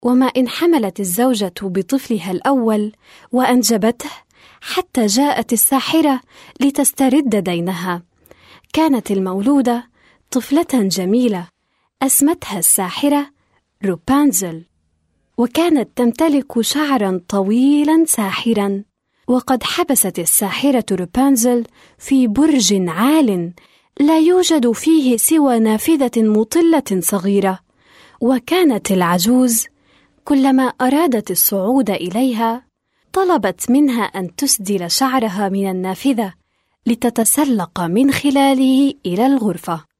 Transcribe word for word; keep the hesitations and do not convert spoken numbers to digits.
وما إن حملت الزوجة بطفلها الأول وأنجبته حتى جاءت الساحرة لتسترد دينها. كانت المولودة طفلة جميلة أسمتها الساحرة روبانزل، وكانت تمتلك شعرا طويلا ساحرا. وقد حبست الساحرة روبانزل في برج عال لا يوجد فيه سوى نافذة مطلة صغيرة، وكانت العجوز كلما أرادت الصعود إليها طلبت منها أن تسدل شعرها من النافذة لتتسلق من خلاله إلى الغرفة.